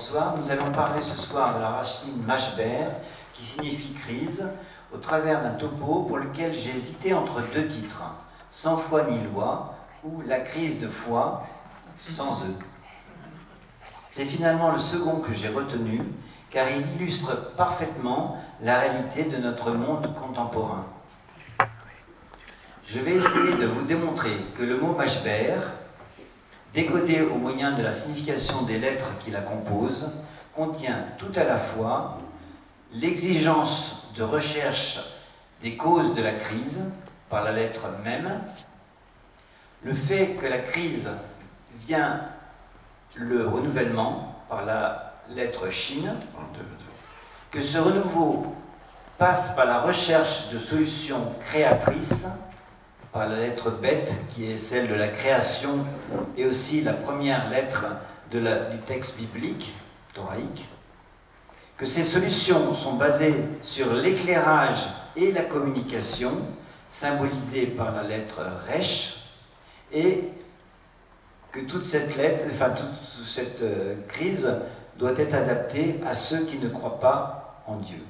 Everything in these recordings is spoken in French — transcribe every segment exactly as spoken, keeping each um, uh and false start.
bonsoir. Nous allons parler ce soir de la racine mashber, qui signifie crise, au travers d'un topo pour lequel j'ai hésité entre deux titres, Sans foi ni loi ou La crise de foi, sans eux. C'est finalement le second que j'ai retenu, car il illustre parfaitement la réalité de notre monde contemporain. Je vais essayer de vous démontrer que le mot mashber, décodé au moyen de la signification des lettres qui la composent, contient tout à la fois l'exigence de recherche des causes de la crise par la lettre même, le fait que la crise vient le renouvellement par la lettre shin, que ce renouveau passe par la recherche de solutions créatrices par la lettre bête, qui est celle de la création, et aussi la première lettre de la, du texte biblique, thoraïque, que ces solutions sont basées sur l'éclairage et la communication, symbolisées par la lettre resh, et que toute cette lettre, enfin toute cette euh, crise doit être adaptée à ceux qui ne croient pas en Dieu.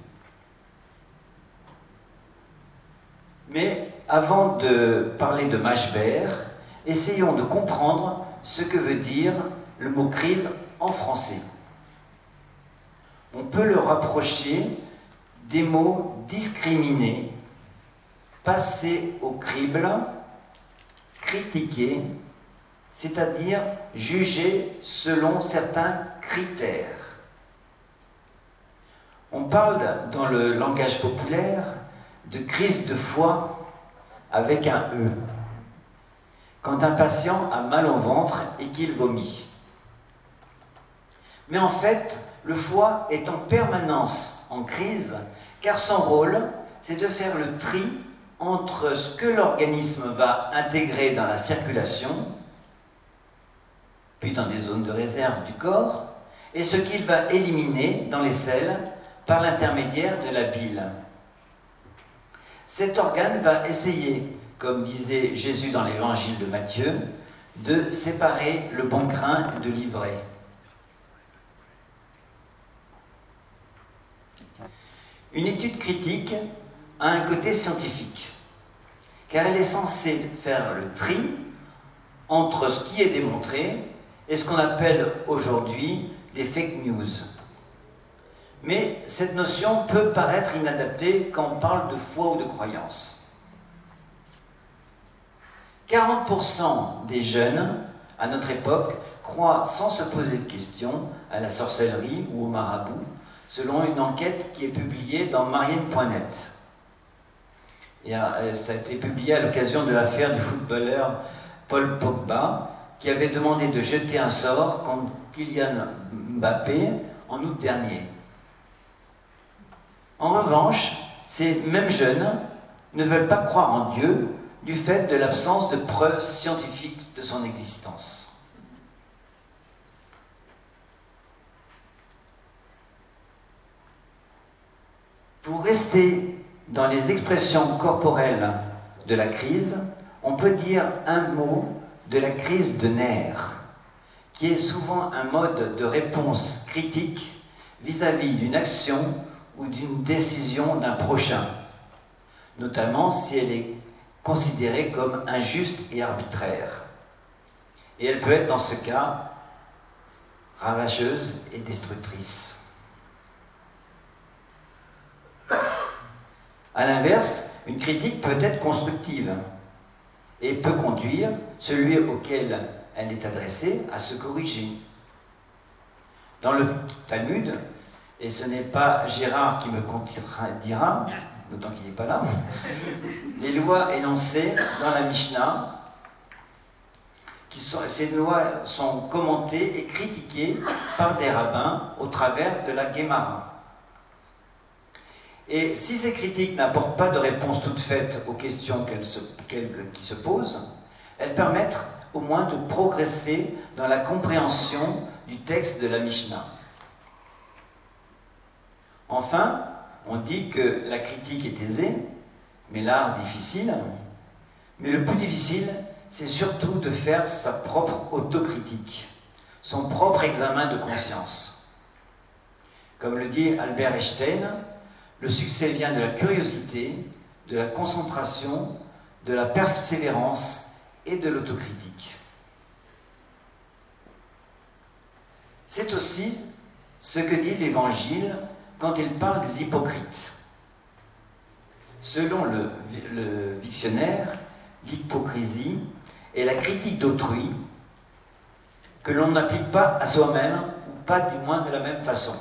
Mais avant de parler de mashber, essayons de comprendre ce que veut dire le mot crise en français. On peut le rapprocher des mots discriminés, passer au crible, critiquer, c'est-à-dire juger selon certains critères. On parle dans le langage populaire de crise de foi avec un E, quand un patient a mal au ventre et qu'il vomit. Mais en fait, le foie est en permanence en crise, car son rôle, c'est de faire le tri entre ce que l'organisme va intégrer dans la circulation, puis dans des zones de réserve du corps, et ce qu'il va éliminer dans les selles par l'intermédiaire de la bile. Cet organe va essayer, comme disait Jésus dans l'évangile de Matthieu, de séparer le bon grain de l'ivraie. Une étude critique a un côté scientifique, car elle est censée faire le tri entre ce qui est démontré et ce qu'on appelle aujourd'hui des fake news. Mais cette notion peut paraître inadaptée quand on parle de foi ou de croyance. quarante pour cent des jeunes, à notre époque, croient sans se poser de questions à la sorcellerie ou au marabout, selon une enquête qui est publiée dans Marianne point net. Et ça a été publié à l'occasion de l'affaire du footballeur Paul Pogba, qui avait demandé de jeter un sort contre Kylian Mbappé en août dernier. En revanche, ces mêmes jeunes ne veulent pas croire en Dieu du fait de l'absence de preuves scientifiques de son existence. Pour rester dans les expressions corporelles de la crise, on peut dire un mot de la crise de nerfs, qui est souvent un mode de réponse critique vis-à-vis d'une action ou d'une décision d'un prochain, notamment si elle est considérée comme injuste et arbitraire. Et elle peut être, dans ce cas, ravageuse et destructrice. A l'inverse, une critique peut être constructive et peut conduire celui auquel elle est adressée à se corriger. Dans le Talmud, et ce n'est pas Gérard qui me contredira, d'autant qu'il n'est pas là, les lois énoncées dans la Mishnah, qui sont, ces lois sont commentées et critiquées par des rabbins au travers de la Guémara. Et si ces critiques n'apportent pas de réponse toute faite aux questions qu'elles se, qu'elles, qui se posent, elles permettent au moins de progresser dans la compréhension du texte de la Mishnah. Enfin, on dit que la critique est aisée, mais l'art difficile. Mais le plus difficile, c'est surtout de faire sa propre autocritique, son propre examen de conscience. Comme le dit Albert Einstein, le succès vient de la curiosité, de la concentration, de la persévérance et de l'autocritique. C'est aussi ce que dit l'Évangile quand il parle des hypocrites. Selon le, le dictionnaire, l'hypocrisie est la critique d'autrui que l'on n'applique pas à soi-même, ou pas du moins de la même façon.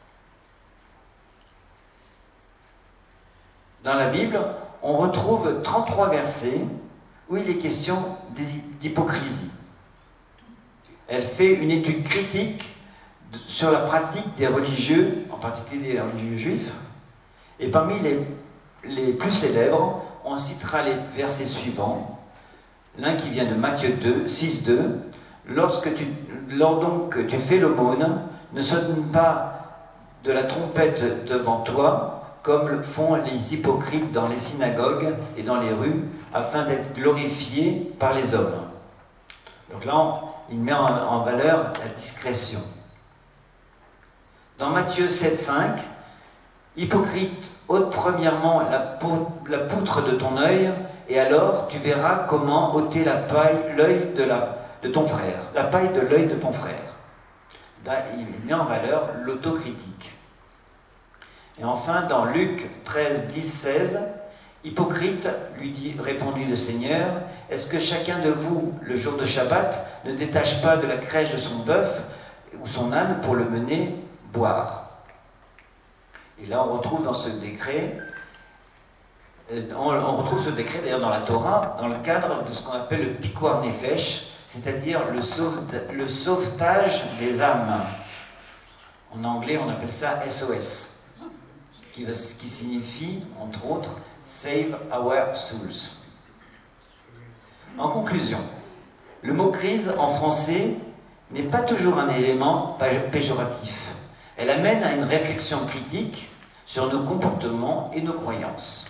Dans la Bible, on retrouve trente-trois versets où il est question d'hypocrisie. Elle fait une étude critique sur la pratique des religieux, en particulier des religieux juifs, et parmi les, les plus célèbres, on citera les versets suivants. L'un qui vient de Matthieu deux, six deux. Lorsque tu, lors donc que tu fais l'aumône, ne sonne pas de la trompette devant toi, comme le font les hypocrites dans les synagogues et dans les rues, afin d'être glorifiés par les hommes. Donc là, il met en, en valeur la discrétion. Dans Matthieu sept cinq, hypocrite, ôte premièrement la, pou, la poutre de ton œil, et alors tu verras comment ôter la paille, l'œil de, la, de ton frère, la paille de l'œil de ton frère. Là, il met en valeur l'autocritique. Et enfin, dans Luc treize dix seize, hypocrite, lui dit, répondit le Seigneur, est-ce que chacun de vous, le jour de Shabbat, ne détache pas de la crèche de son bœuf ou son âne pour le mener boire? Et là, on retrouve dans ce décret, on, on retrouve ce décret d'ailleurs dans la Torah, dans le cadre de ce qu'on appelle le Pikuar Nefesh, c'est-à-dire le, sauve, le sauvetage des âmes. En anglais, on appelle ça S O S, qui, qui signifie, entre autres, Save Our Souls. En conclusion, le mot crise en français n'est pas toujours un élément péjoratif. Elle amène à une réflexion critique sur nos comportements et nos croyances.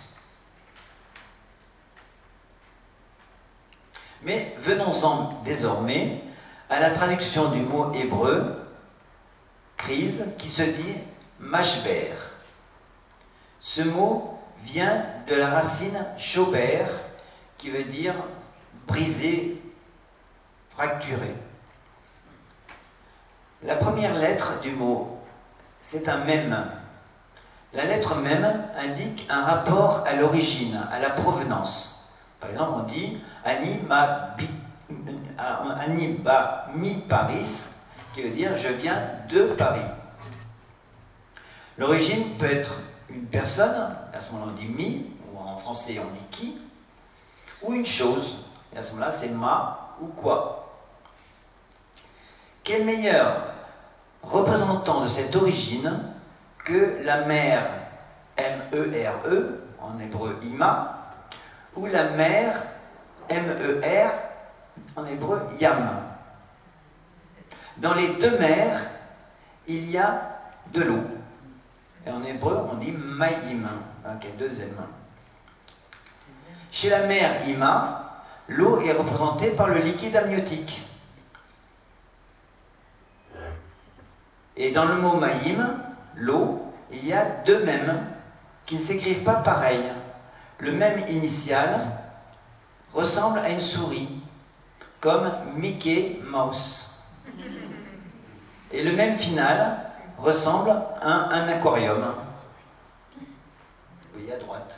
Mais venons-en désormais à la traduction du mot hébreu crise qui se dit mashber. Ce mot vient de la racine shober qui veut dire briser, fracturer. La première lettre du mot, c'est un mème. La lettre mème indique un rapport à l'origine, à la provenance. Par exemple, on dit Ani ma bi, Ani ba mi Paris, qui veut dire je viens de Paris. L'origine peut être une personne, à ce moment-là on dit mi, ou en français on dit qui, ou une chose, et à ce moment-là c'est ma ou quoi. Quel meilleur représentant de cette origine que la mère M E R E, en hébreu Ima, ou la mère M E R, en hébreu Yam. Dans les deux mers, il y a de l'eau. Et en hébreu, on dit Mayim, avec un deux M. Chez la mère Ima, l'eau est représentée par le liquide amniotique. Et dans le mot Mayim, l'eau, il y a deux mèmes qui ne s'écrivent pas pareil. Le mème initial ressemble à une souris, comme Mickey Mouse. Et le mème final ressemble à un, un aquarium. Vous voyez à droite.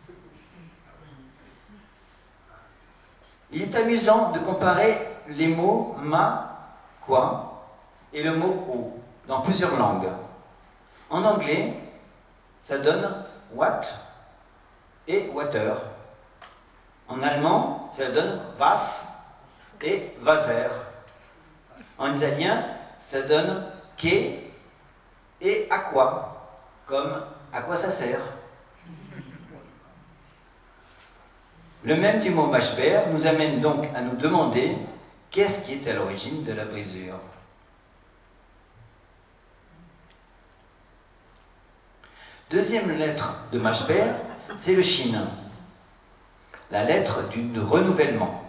Il est amusant de comparer les mots ma, quoi, et le mot o dans plusieurs langues. En anglais, ça donne what et water. En allemand, ça donne was et Wasser. En italien, ça donne che et aqua, comme à quoi ça sert. Le même du mot mashber nous amène donc à nous demander qu'est-ce qui est à l'origine de la brisure. Deuxième lettre de mashber, c'est le shin, la lettre du renouvellement,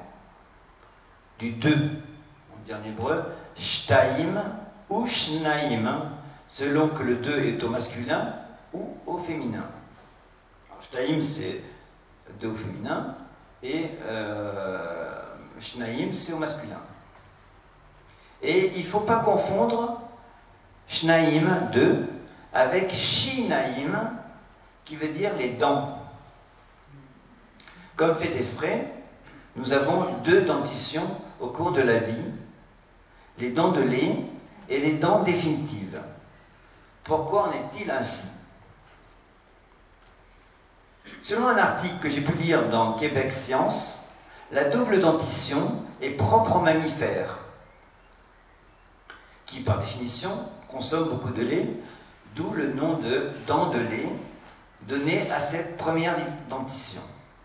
du deux. On dit en hébreu shtaim ou shnaim, selon que le deux est au masculin ou au féminin. Shnaïm, c'est deux au féminin, et euh, Shnaïm, c'est au masculin. Et il ne faut pas confondre Shnaïm, deux, avec Shinaïm, qui veut dire les dents. Comme fait exprès, nous avons deux dentitions au cours de la vie, les dents de lait et les dents définitives. Pourquoi en est-il ainsi? Selon un article que j'ai pu lire dans Québec Science, la double dentition est propre aux mammifères, qui par définition consomment beaucoup de lait, d'où le nom de dents de lait donné à cette première dentition.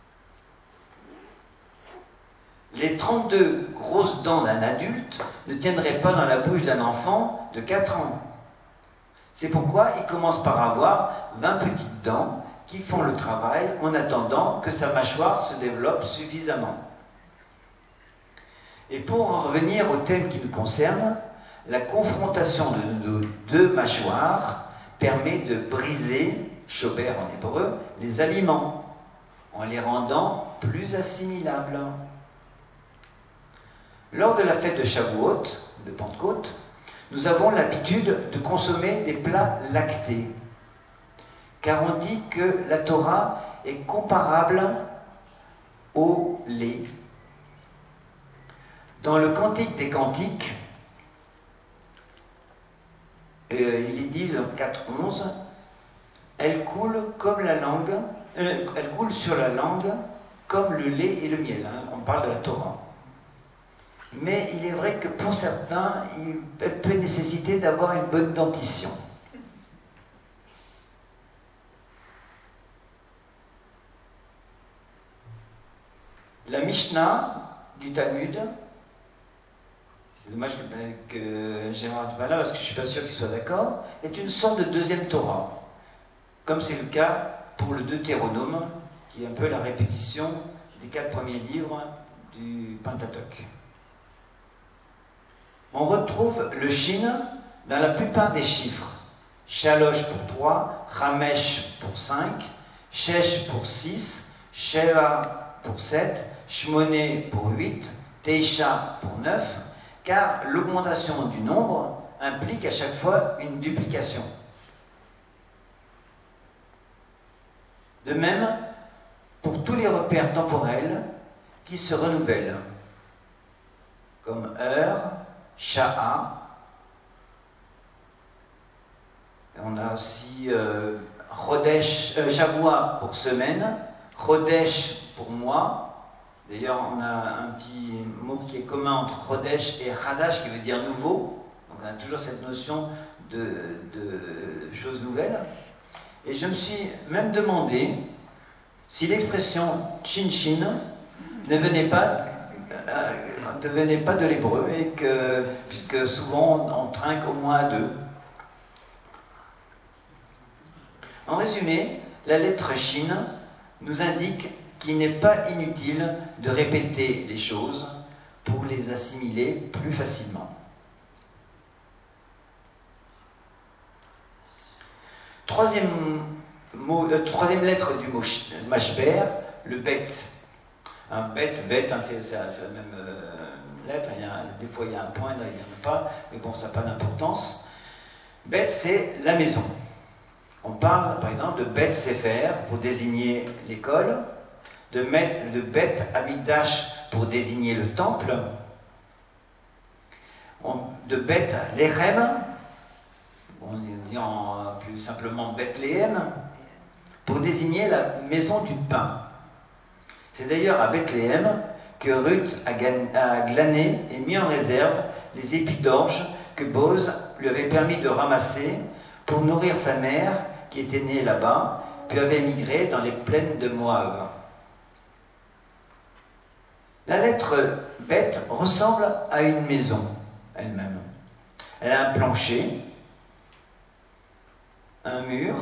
Les trente-deux grosses dents d'un adulte ne tiendraient pas dans la bouche d'un enfant de quatre ans. C'est pourquoi il commence par avoir vingt petites dents qui font le travail en attendant que sa mâchoire se développe suffisamment. Et pour en revenir au thème qui nous concerne, la confrontation de nos deux mâchoires permet de briser, chober en hébreu, les aliments, en les rendant plus assimilables. Lors de la fête de Shavuot, de Pentecôte, nous avons l'habitude de consommer des plats lactés, car on dit que la Torah est comparable au lait. Dans le Cantique des Cantiques, euh, il est dit dans quatre onze, elle coule comme la langue, euh, elle coule sur la langue comme le lait et le miel. Hein, on parle de la Torah. Mais il est vrai que pour certains, il, elle peut nécessiter d'avoir une bonne dentition. La Mishnah du Talmud, c'est dommage que, que Gérard n'est pas là parce que je ne suis pas sûr qu'il soit d'accord, est une sorte de deuxième Torah, comme c'est le cas pour le Deutéronome, qui est un peu la répétition des quatre premiers livres du Pentateuque. On retrouve le Shin dans la plupart des chiffres. Shalosh pour trois, Chamesh pour cinq, Shesh pour six, Sheva pour sept, Shmoné pour huit, Teisha pour neuf, car l'augmentation du nombre implique à chaque fois une duplication. De même, pour tous les repères temporels qui se renouvellent, comme heure, Sha'a. On a aussi euh, Chodesh, euh, Shavua pour semaine, Chodesh pour mois. D'ailleurs, on a un petit mot qui est commun entre Chodesh et Chadash qui veut dire nouveau. Donc on a toujours cette notion de, de choses nouvelles. Et je me suis même demandé si l'expression Chin-Chin ne venait pas euh, ne venait pas de l'hébreu, et que, puisque souvent on, on trinque au moins à deux. En résumé, la lettre Shin nous indique qu'il n'est pas inutile de répéter les choses pour les assimiler plus facilement. Troisième, mot, euh, troisième lettre du mot Mashber, le bet. Un bet, bet, hein, c'est, c'est, c'est la même euh, lettre, il y a, des fois il y a un point, là il n'y en a pas, mais bon, ça n'a pas d'importance. Bet, c'est la maison. On parle par exemple de Bet Sefer pour désigner l'école, de, met, de Bet Amidash pour désigner le temple, on, de Bet Lechem, on dit en, plus simplement Bethléem, pour désigner la maison du pain. C'est d'ailleurs à Bethléem que Ruth a glané et mis en réserve les épis d'orge que Boz lui avait permis de ramasser pour nourrir sa mère qui était née là-bas, puis avait émigré dans les plaines de Moab. La lettre Bet ressemble à une maison elle-même. Elle a un plancher, un mur,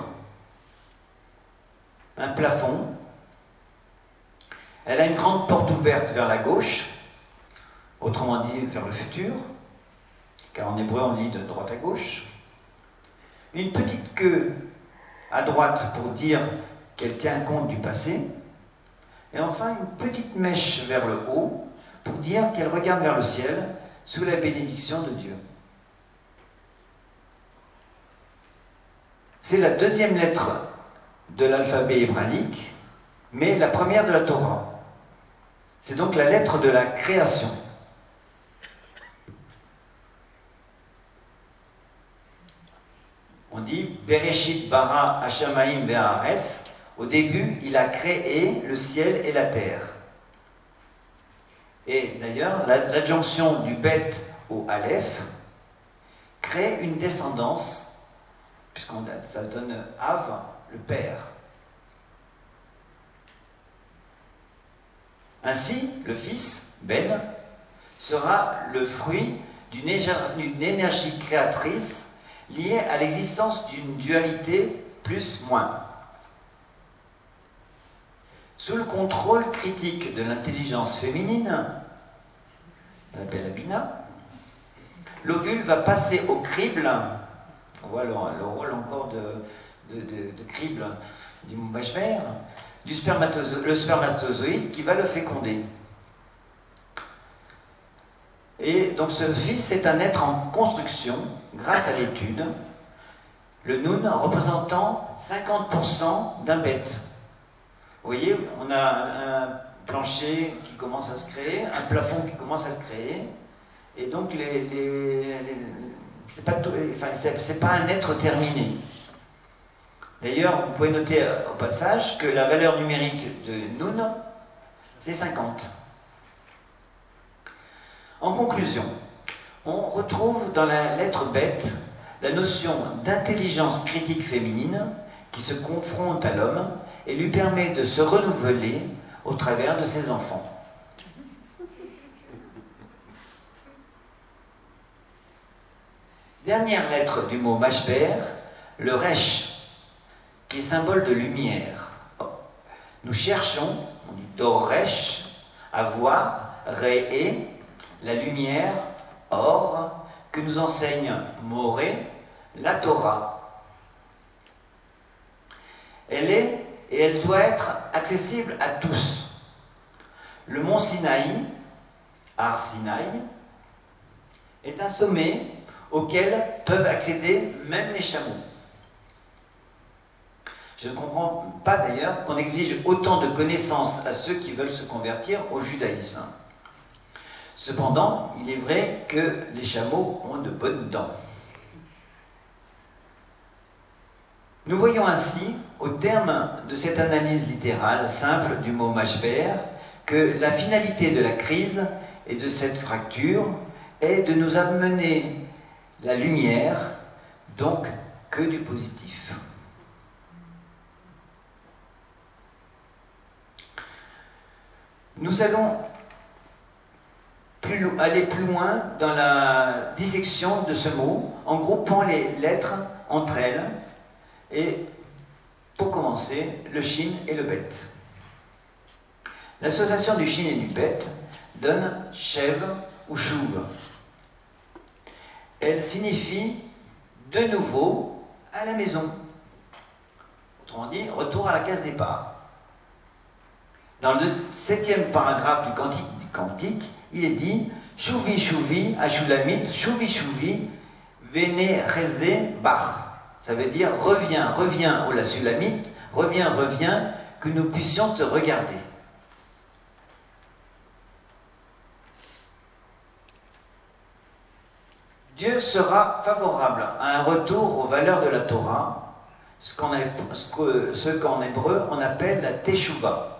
un plafond. Elle a une grande porte ouverte vers la gauche, autrement dit vers le futur, car en hébreu on lit de droite à gauche. une petite queue à droite pour dire qu'elle tient compte du passé, et enfin une petite mèche vers le haut pour dire qu'elle regarde vers le ciel sous la bénédiction de Dieu. C'est la deuxième lettre de l'alphabet hébraïque, mais la première de la Torah. C'est donc la lettre de la création. On dit Bereshit bara Hashamaim ve'aretz. Au début, il a créé le ciel et la terre. Et d'ailleurs, l'adjonction du Bet au Aleph crée une descendance, puisque ça donne Av, le père. Ainsi, le fils, Ben, sera le fruit d'une énergie créatrice liée à l'existence d'une dualité plus-moins. Sous le contrôle critique de l'intelligence féminine, la belle Abina, l'ovule va passer au crible, on voit le, le rôle encore de, de, de, de crible du Mashber, du spermatozo le spermatozoïde qui va le féconder. Et donc ce fils est un être en construction grâce à l'étude, le Nun représentant cinquante pour cent d'un bête. Vous voyez, on a un plancher qui commence à se créer, un plafond qui commence à se créer, et donc les, les, les, c'est pas, enfin, c'est pas un être terminé. D'ailleurs, vous pouvez noter au passage que la valeur numérique de Nun, c'est cinquante. En conclusion, on retrouve dans la lettre bête la notion d'intelligence critique féminine qui se confronte à l'homme et lui permet de se renouveler au travers de ses enfants. Dernière lettre du mot Mashber, le Resh, qui est symbole de lumière. Nous cherchons, on dit Doresh, à voir, Réé, la lumière, or, que nous enseigne Moré, la Torah. Elle est et elle doit être accessible à tous. Le mont Sinaï, Har Sinaï, est un sommet auquel peuvent accéder même les chameaux. Je ne comprends pas d'ailleurs qu'on exige autant de connaissances à ceux qui veulent se convertir au judaïsme. Cependant, il est vrai que les chameaux ont de bonnes dents. Nous voyons ainsi, au terme de cette analyse littérale simple du mot Mashber, que la finalité de la crise et de cette fracture est de nous amener la lumière, donc que du positif. Nous allons plus, aller plus loin dans la dissection de ce mot en groupant les lettres entre elles. Et pour commencer, le shin et le bet. L'association du shin et du bet donne shev ou shuv. Elle signifie de nouveau à la maison. Autrement dit, retour à la case départ. Dans le septième paragraphe du cantique, du cantique il est dit Shuvi Shuvi Ashulamit Shuvi Shuvi Vene Reze Bach. Ça veut dire reviens, reviens, oh la Sulamite, reviens, reviens, que nous puissions te regarder. Dieu sera favorable à un retour aux valeurs de la Torah, ce qu'en ce qu'en hébreu on appelle la Teshuvah.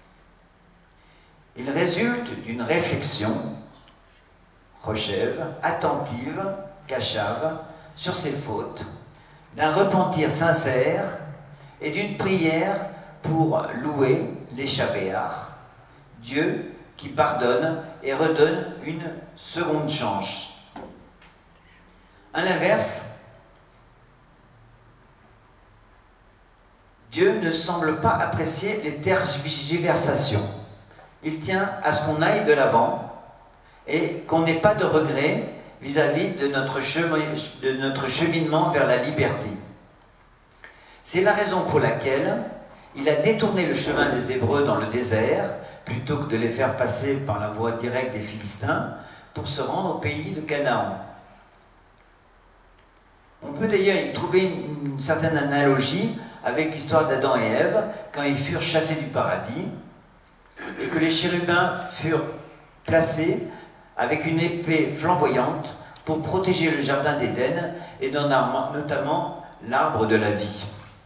Il résulte d'une réflexion, Rochev, attentive, Kachav, sur ses fautes, d'un repentir sincère et d'une prière pour louer les Shabéar, Dieu qui pardonne et redonne une seconde chance. À l'inverse, Dieu ne semble pas apprécier les tergiversations. Il tient à ce qu'on aille de l'avant et qu'on n'ait pas de regrets vis-à-vis de notre chemin, de notre cheminement vers la liberté. C'est la raison pour laquelle il a détourné le chemin des Hébreux dans le désert, plutôt que de les faire passer par la voie directe des Philistins, pour se rendre au pays de Canaan. On peut d'ailleurs y trouver une, une certaine analogie avec l'histoire d'Adam et Ève, quand ils furent chassés du paradis, et que les chérubins furent placés avec une épée flamboyante pour protéger le jardin d'Éden, et notamment l'arbre de la vie.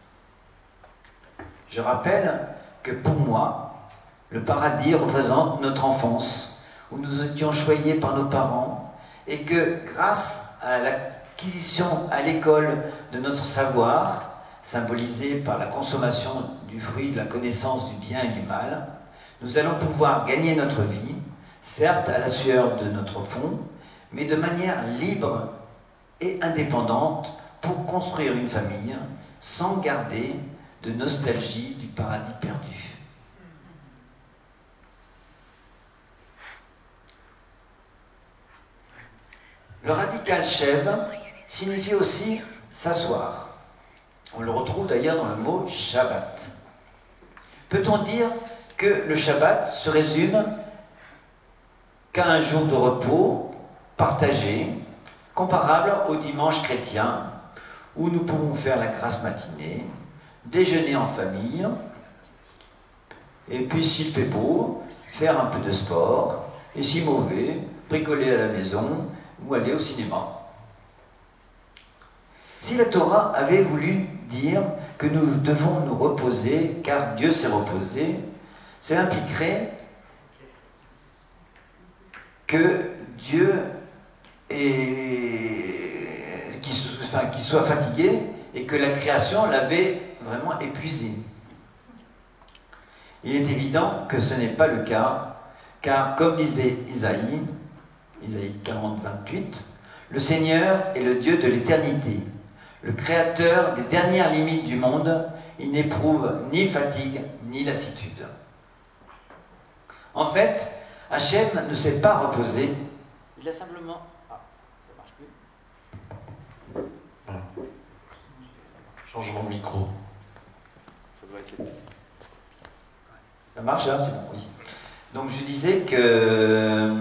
Je rappelle que pour moi, le paradis représente notre enfance, où nous étions choyés par nos parents, et que grâce à l'acquisition à l'école de notre savoir, symbolisé par la consommation du fruit de la connaissance du bien et du mal, nous allons pouvoir gagner notre vie, certes à la sueur de notre front, mais de manière libre et indépendante pour construire une famille sans garder de nostalgie du paradis perdu. Le radical shev signifie aussi s'asseoir. On le retrouve d'ailleurs dans le mot Shabbat. Peut-on dire que le Shabbat se résume qu'à un jour de repos partagé, comparable au dimanche chrétien, où nous pouvons faire la grasse matinée, déjeuner en famille, et puis s'il fait beau, faire un peu de sport, et si mauvais, bricoler à la maison ou aller au cinéma. Si la Torah avait voulu dire que nous devons nous reposer, car Dieu s'est reposé, cela impliquerait que Dieu est, qu'il, enfin, qu'il soit fatigué et que la création l'avait vraiment épuisé. Il est évident que ce n'est pas le cas, car comme disait Isaïe, Isaïe quarante, vingt-huit, le Seigneur est le Dieu de l'éternité, le créateur des dernières limites du monde. Il n'éprouve ni fatigue ni lassitude. En fait, Hachem ne s'est pas reposé, il a simplement... Ah, ça marche plus. Changement de micro. Ça doit être... Ça marche là, c'est bon, oui. Donc je disais que...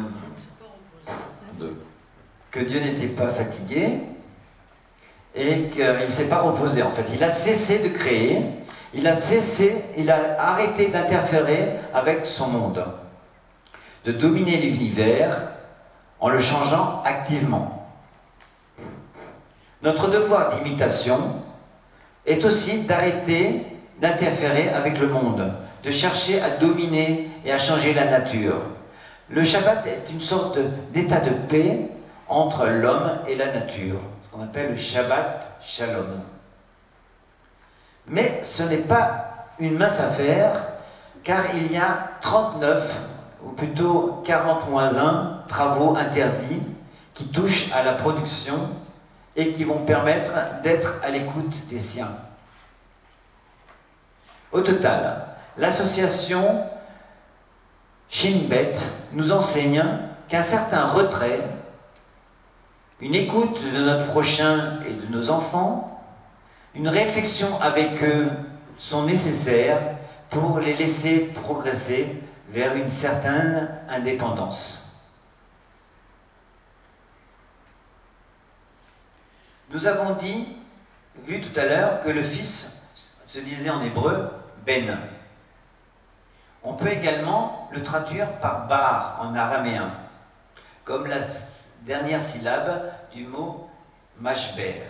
que Dieu n'était pas fatigué et qu'il ne s'est pas reposé. En fait, il a cessé de créer, il a cessé, il a arrêté d'interférer avec son monde, de dominer l'univers en le changeant activement. Notre devoir d'imitation est aussi d'arrêter d'interférer avec le monde, de chercher à dominer et à changer la nature. Le Shabbat est une sorte d'état de paix entre l'homme et la nature, ce qu'on appelle le Shabbat Shalom. Mais ce n'est pas une mince affaire, car il y a trente-neuf, ou plutôt quarante moins un, travaux interdits qui touchent à la production et qui vont permettre d'être à l'écoute des siens. Au total, l'association Shin Bet nous enseigne qu'un certain retrait, une écoute de notre prochain et de nos enfants, une réflexion avec eux sont nécessaires pour les laisser progresser vers une certaine indépendance. Nous avons dit, vu tout à l'heure, que le fils se disait en hébreu Ben. On peut également le traduire par bar en araméen, comme la dernière syllabe du mot mashber.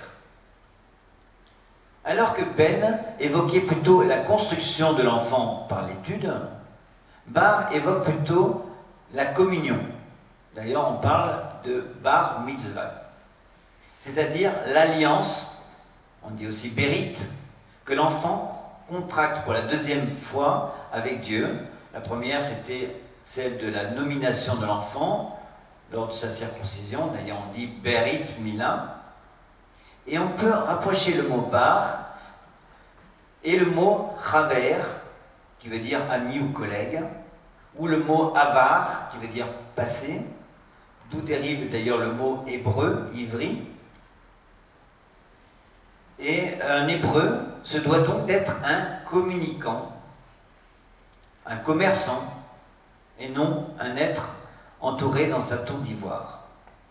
Alors que Ben évoquait plutôt la construction de l'enfant par l'étude, bar évoque plutôt la communion. D'ailleurs, on parle de bar mitzvah, c'est-à-dire l'alliance, on dit aussi bérit, que l'enfant contracte pour la deuxième fois avec Dieu. La première, c'était celle de la nomination de l'enfant lors de sa circoncision. D'ailleurs, on dit Berit Mila. Et on peut rapprocher le mot bar et le mot chaver, qui veut dire ami ou collègue, ou le mot avar, qui veut dire passé, d'où dérive d'ailleurs le mot hébreu, ivri. Et un hébreu se doit donc d'être un communicant, un commerçant, et non un être entouré dans sa tour d'ivoire.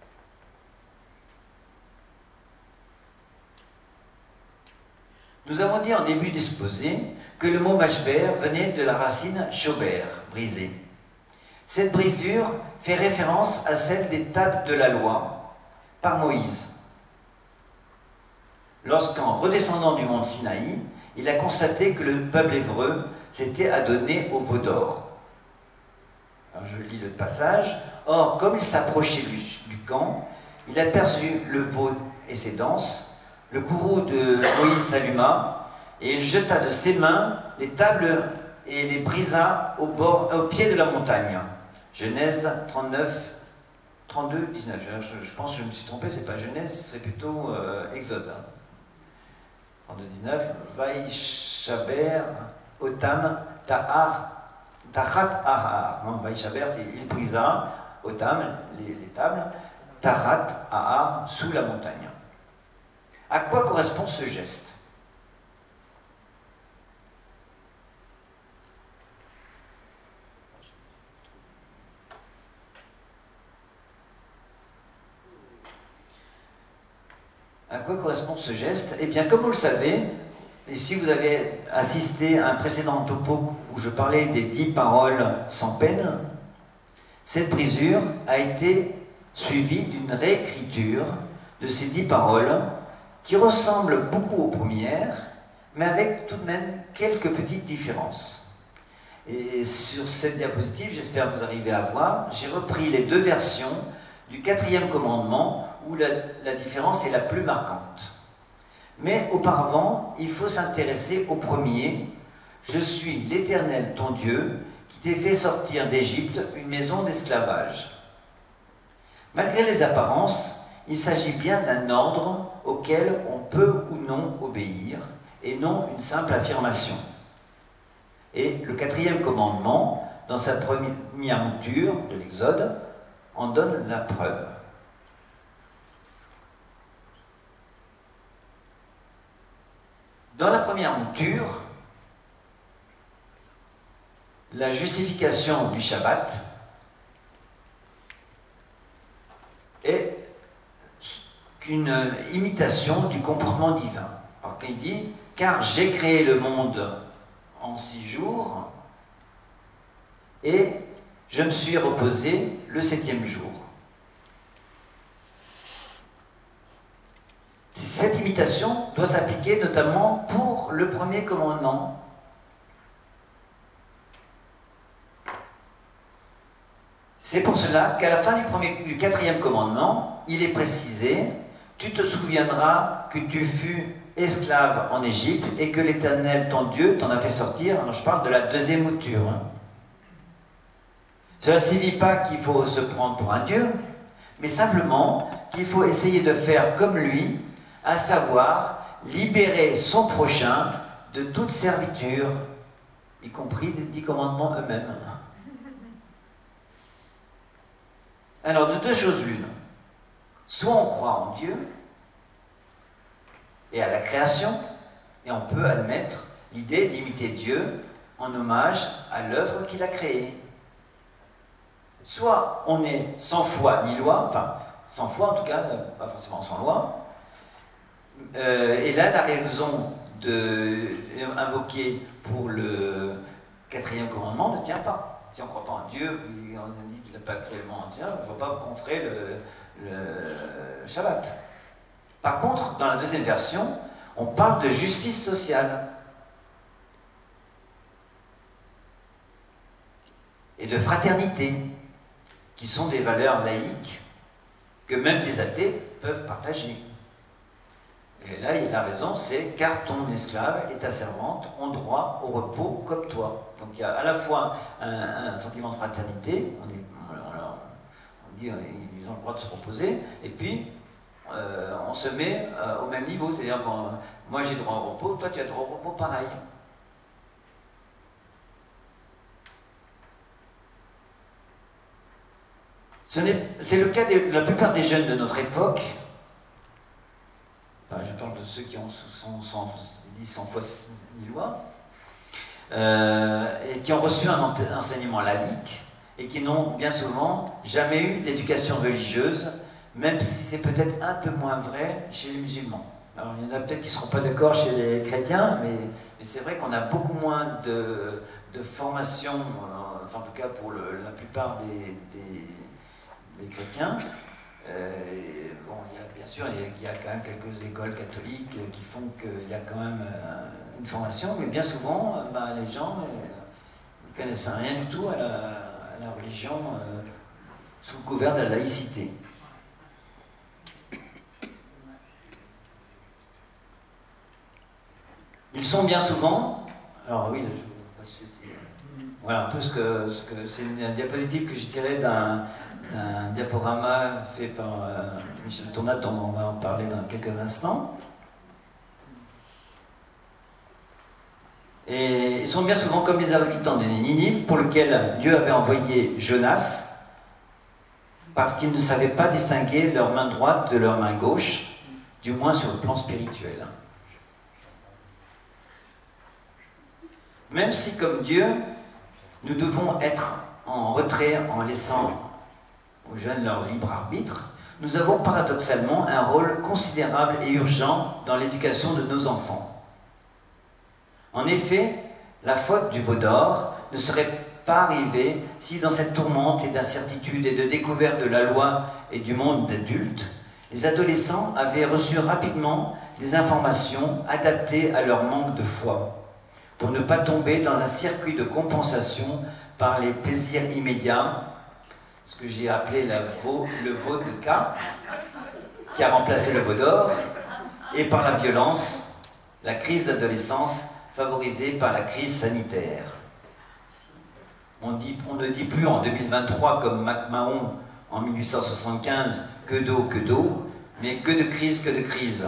Nous avons dit en début d'exposé que le mot mashber venait de la racine shober, briser. Cette brisure fait référence à celle des tables de la loi par Moïse. Lorsqu'en redescendant du mont Sinaï, il a constaté que le peuple hébreu s'était adonné au veau d'or. Alors je lis le passage. Or, comme il s'approchait du, du camp, il aperçut le veau et ses danses. Le courroux de Moïse s'alluma et il jeta de ses mains les tables et les brisa au, bord, au pied de la montagne. Genèse trente-neuf, trente-deux, dix-neuf. Je, je pense que je me suis trompé, c'est pas Genèse, ce serait plutôt euh, Exode. Hein. trente-deux, dix-neuf. Vaïchaber, Otam, Tahar, Tahat Ahar. Vaïchaber, c'est il brisa, Otam, les, les tables, Tahat Ahar, sous la montagne. À quoi correspond ce geste ? À quoi correspond ce geste ? Eh bien, comme vous le savez, et si vous avez assisté à un précédent topo où je parlais des dix paroles sans peine, cette brisure a été suivie d'une réécriture de ces dix paroles qui ressemblent beaucoup aux premières, mais avec tout de même quelques petites différences. Et sur cette diapositive, j'espère que vous arrivez à voir, j'ai repris les deux versions du quatrième commandement où la, la différence est la plus marquante. Mais auparavant, il faut s'intéresser au premier. Je suis l'Éternel, ton Dieu, qui t'ai fait sortir d'Égypte une maison d'esclavage. Malgré les apparences, il s'agit bien d'un ordre auquel on peut ou non obéir, et non une simple affirmation. Et le quatrième commandement, dans sa première mouture de l'Exode, en donne la preuve. Dans la première mouture, la justification du Shabbat est qu'une imitation du comportement divin. Alors qu'il dit « Car j'ai créé le monde en six jours et je me suis reposé le septième jour. » Cette imitation doit s'appliquer notamment pour le premier commandement. C'est pour cela qu'à la fin du, premier, du quatrième commandement, il est précisé « Tu te souviendras que tu fus esclave en Égypte et que l'Éternel, ton Dieu, t'en a fait sortir. » Alors je parle de la deuxième mouture. Hein. Cela ne signifie pas qu'il faut se prendre pour un Dieu, mais simplement qu'il faut essayer de faire comme lui, à savoir libérer son prochain de toute serviture, y compris des dix commandements eux-mêmes. Alors, de deux choses l'une. Soit on croit en Dieu et à la création, et on peut admettre l'idée d'imiter Dieu en hommage à l'œuvre qu'il a créée. Soit on est sans foi ni loi, enfin, sans foi en tout cas, pas forcément sans loi, euh, et là la raison de, invoquée pour le quatrième commandement ne tient pas. Si on ne croit pas en Dieu, puis on dit qu'il n'a pas créé le monde entier, je ne vois pas qu'on ferait le, le Shabbat. Par contre, dans la deuxième version, on parle de justice sociale et de fraternité, qui sont des valeurs laïques que même des athées peuvent partager. Et là, il a raison, c'est « car ton esclave et ta servante ont droit au repos comme toi ». Donc il y a à la fois un, un sentiment de fraternité, on, est, on, on, on dit ils ont le droit de se reposer, et puis euh, on se met euh, au même niveau, c'est-à-dire que moi j'ai droit au repos, toi tu as droit au repos pareil. C'est le cas de la plupart des jeunes de notre époque. Enfin, je parle de ceux qui ont, sont, sont dit cent fois ni loi, euh, et qui ont reçu un enseignement laïque et qui n'ont bien souvent jamais eu d'éducation religieuse, même si c'est peut-être un peu moins vrai chez les musulmans. Alors il y en a peut-être qui ne seront pas d'accord chez les chrétiens, mais, mais c'est vrai qu'on a beaucoup moins de, de formation, euh, enfin en tout cas pour le, la plupart des, des, des chrétiens. Euh, bon, il y a, bien sûr, il y, a, il y a quand même quelques écoles catholiques qui font qu'il y a quand même euh, une formation, mais bien souvent, euh, ben, les gens ne euh, connaissent rien du tout à la, à la religion euh, sous le couvert de la laïcité. Ils sont bien souvent, alors oui, je, je, voilà un peu ce que, ce que c'est une diapositive que j'ai tirée d'un un diaporama fait par euh, Michel Tournat, dont on va en parler dans quelques instants. Et ils sont bien souvent comme les habitants de Ninive, pour lesquels Dieu avait envoyé Jonas, parce qu'ils ne savaient pas distinguer leur main droite de leur main gauche, du moins sur le plan spirituel. Même si, comme Dieu, nous devons être en retrait en laissant aux jeunes leur libre arbitre, nous avons paradoxalement un rôle considérable et urgent dans l'éducation de nos enfants. En effet, la faute du veau d'or ne serait pas arrivée si dans cette tourmente et d'incertitude et de découverte de la loi et du monde d'adultes, les adolescents avaient reçu rapidement des informations adaptées à leur manque de foi, pour ne pas tomber dans un circuit de compensation par les plaisirs immédiats, ce que j'ai appelé la veau, le vodka, qui a remplacé le veau d'or, et par la violence, la crise d'adolescence favorisée par la crise sanitaire. On, dit, on ne dit plus en deux mille vingt-trois, comme MacMahon en mille huit cent soixante-quinze, que d'eau, que d'eau, mais que de crise, que de crise.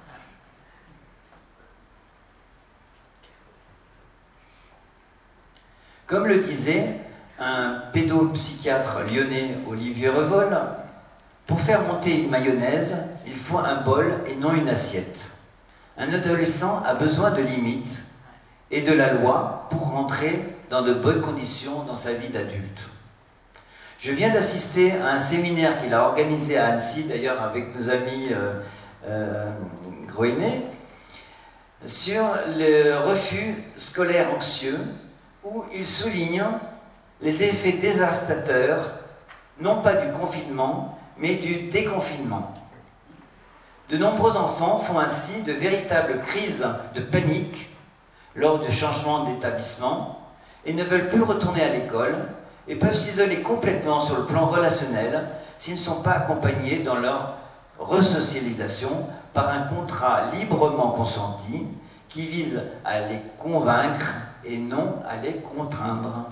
Comme le disait un pédopsychiatre lyonnais, Olivier Revol, pour faire monter une mayonnaise, il faut un bol et non une assiette. Un adolescent a besoin de limites et de la loi pour rentrer dans de bonnes conditions dans sa vie d'adulte. Je viens d'assister à un séminaire qu'il a organisé à Annecy, d'ailleurs avec nos amis euh, euh, Groenet, sur le refus scolaire anxieux, où il souligne les effets dévastateurs, non pas du confinement, mais du déconfinement. De nombreux enfants font ainsi de véritables crises de panique lors du changement d'établissement et ne veulent plus retourner à l'école et peuvent s'isoler complètement sur le plan relationnel s'ils ne sont pas accompagnés dans leur resocialisation par un contrat librement consenti qui vise à les convaincre et non à les contraindre.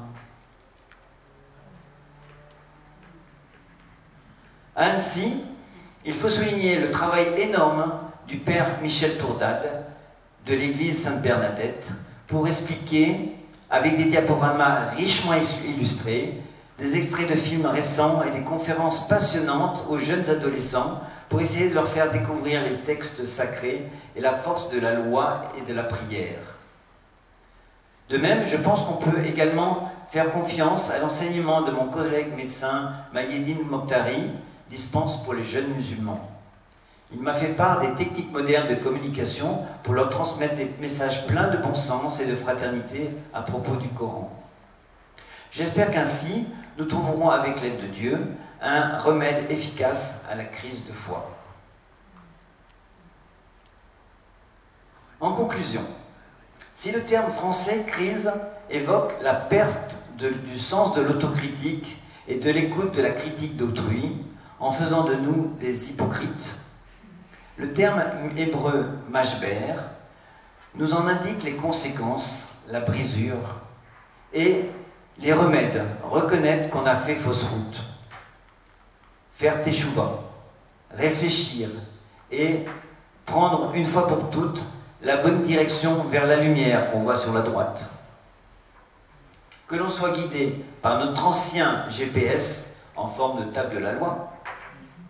À Annecy, il faut souligner le travail énorme du père Michel Tourdade de l'église Sainte-Bernadette pour expliquer, avec des diaporamas richement illustrés, des extraits de films récents et des conférences passionnantes aux jeunes adolescents pour essayer de leur faire découvrir les textes sacrés et la force de la loi et de la prière. De même, je pense qu'on peut également faire confiance à l'enseignement de mon collègue médecin Maïeddine Mokhtari, dispense pour les jeunes musulmans. Il m'a fait part des techniques modernes de communication pour leur transmettre des messages pleins de bon sens et de fraternité à propos du Coran. J'espère qu'ainsi, nous trouverons avec l'aide de Dieu un remède efficace à la crise de foi. En conclusion, si le terme français « crise » évoque la perte de, du sens de l'autocritique et de l'écoute de la critique d'autrui, en faisant de nous des hypocrites, le terme hébreu « mashber » nous en indique les conséquences, la brisure et les remèdes, reconnaître qu'on a fait fausse route, faire teshuva, réfléchir et prendre une fois pour toutes la bonne direction vers la lumière qu'on voit sur la droite. Que l'on soit guidé par notre ancien G P S en forme de table de la loi,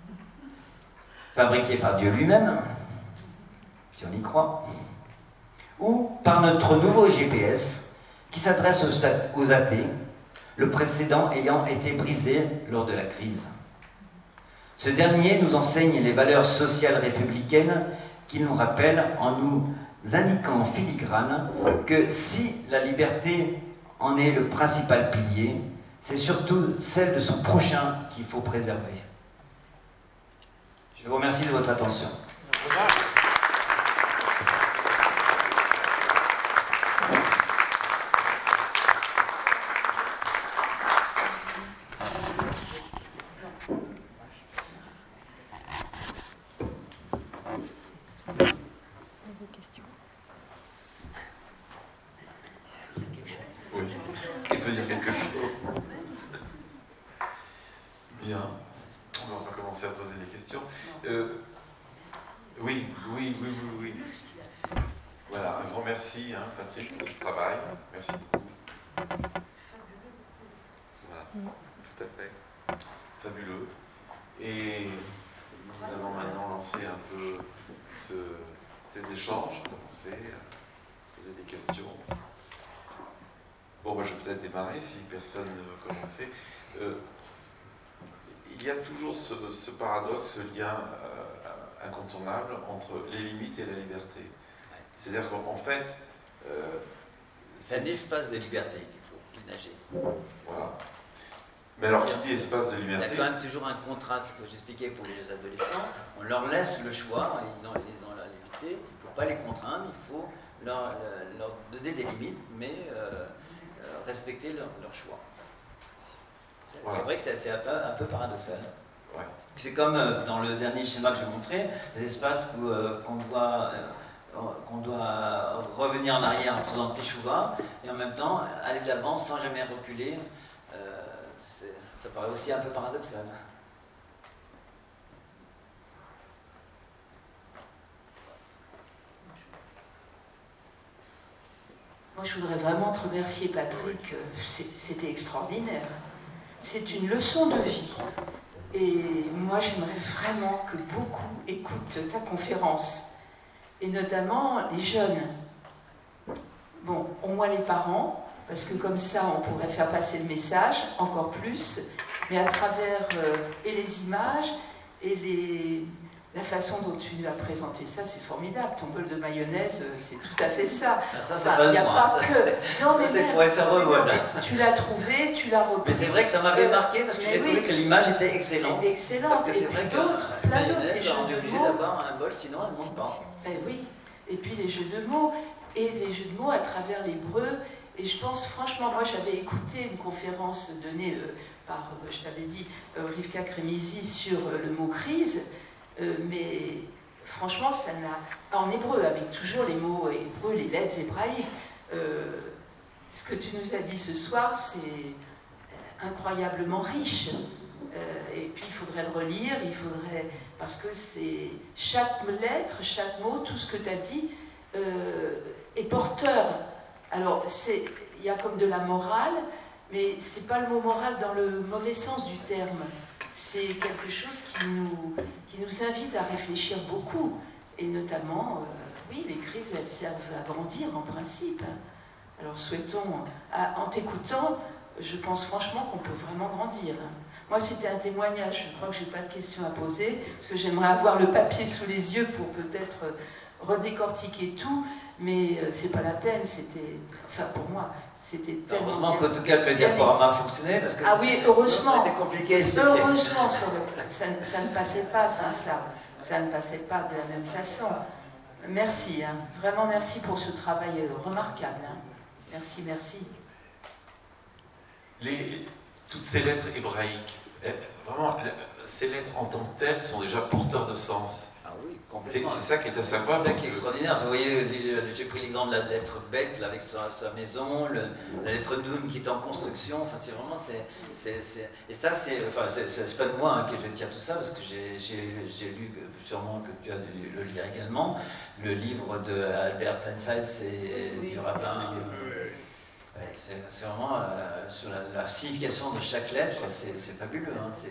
fabriqué par Dieu lui-même, si on y croit, ou par notre nouveau G P S qui s'adresse aux, aux athées, le précédent ayant été brisé lors de la crise. Ce dernier nous enseigne les valeurs sociales républicaines qu'il nous rappelle en nous indiquant en filigrane que si la liberté en est le principal pilier, c'est surtout celle de son prochain qu'il faut préserver. Je vous remercie de votre attention. Si personne ne veut commencer, euh, il y a toujours ce, ce paradoxe, ce lien euh, incontournable entre les limites et la liberté. C'est-à-dire qu'en fait... Euh, c'est un espace de liberté qu'il faut ménager. Voilà. Mais alors, qui dit espace de liberté... Il y a quand même toujours un contraste que j'expliquais pour les adolescents. On leur laisse le choix, ils ont, ils ont la liberté, il ne faut pas les contraindre, il faut leur, leur donner des limites, mais... Euh, respecter leur, leur choix. C'est voilà. vrai que c'est un, un peu paradoxal. Ouais. C'est comme euh, dans le dernier schéma que j'ai montré, des espaces où, euh, qu'on doit, euh, qu'on doit revenir en arrière en faisant teshuva et en même temps aller de l'avant sans jamais reculer. Euh, ça paraît aussi un peu paradoxal. Moi, je voudrais vraiment te remercier, Patrick. C'était extraordinaire. C'est une leçon de vie. Et moi, j'aimerais vraiment que beaucoup écoutent ta conférence. Et notamment les jeunes. Bon, au moins les parents, parce que comme ça, on pourrait faire passer le message encore plus. Mais à travers euh, et les images et les... La façon dont tu as présenté ça, c'est formidable. Ton bol de mayonnaise, c'est tout à fait ça. Ah, ça, c'est enfin, pas, y a pas ça, que... Non, mais c'est pour S R E, voilà. Tu l'as trouvé, tu l'as repris. Mais c'est vrai que ça m'avait marqué parce que j'ai oui. trouvé que l'image était excellente. Excellente. Parce que et c'est vrai puis d'autres, plein d'autres. Les jeux on est de obligé mots. d'avoir un bol, sinon elle ne monte pas. Eh oui. Et puis les jeux de mots. Et les jeux de mots à travers l'hébreu. Et je pense, franchement, moi j'avais écouté une conférence donnée euh, par, euh, je t'avais dit, euh, Rivka Kremisi sur euh, le mot crise. Euh, mais franchement, ça n'a... En hébreu, avec toujours les mots hébreux, les lettres hébraïques. Euh, ce que tu nous as dit ce soir, c'est incroyablement riche. Euh, et puis, il faudrait le relire, il faudrait... Parce que c'est... Chaque lettre, chaque mot, tout ce que tu as dit euh, est porteur. Alors, c'est... il y a comme de la morale, mais c'est pas le mot moral dans le mauvais sens du terme. C'est quelque chose qui nous, qui nous invite à réfléchir beaucoup. Et notamment, euh, oui, les crises, elles servent à grandir en principe. Alors souhaitons, à, en t'écoutant, je pense franchement qu'on peut vraiment grandir. Moi, c'était un témoignage. Je crois que je n'ai pas de questions à poser, parce que j'aimerais avoir le papier sous les yeux pour peut-être redécortiquer tout, mais euh, c'est pas la peine. C'était, enfin pour moi, c'était tellement... Heureusement qu'en tout cas, le diaporama pas fonctionné, parce que ah oui, heureusement. C'était compliqué. Heureusement, ça, ça, ça ne passait pas sans ça. Ça ne passait pas de la même façon. Merci, hein. Vraiment merci pour ce travail remarquable. Hein. Merci, merci. Les, toutes ces lettres hébraïques, vraiment, ces lettres en tant que telles sont déjà porteurs de sens. Ah oui, complètement. C'est ça qui est à savoir. C'est ça qui est extraordinaire. Vous voyez, j'ai pris l'exemple de la lettre Beth avec sa, sa maison, le, la lettre Nun qui est en construction. Enfin, c'est vraiment, c'est, c'est, c'est, et ça, c'est, enfin, c'est, c'est pas de moi hein, que je tiens tout ça parce que j'ai, j'ai, j'ai lu, sûrement que tu as dû le lire également, le livre de Albert Einstein, c'est oui. du rabbin. Euh, c'est, c'est vraiment euh, sur la, la signification de chaque lettre, c'est, c'est fabuleux. Hein, c'est,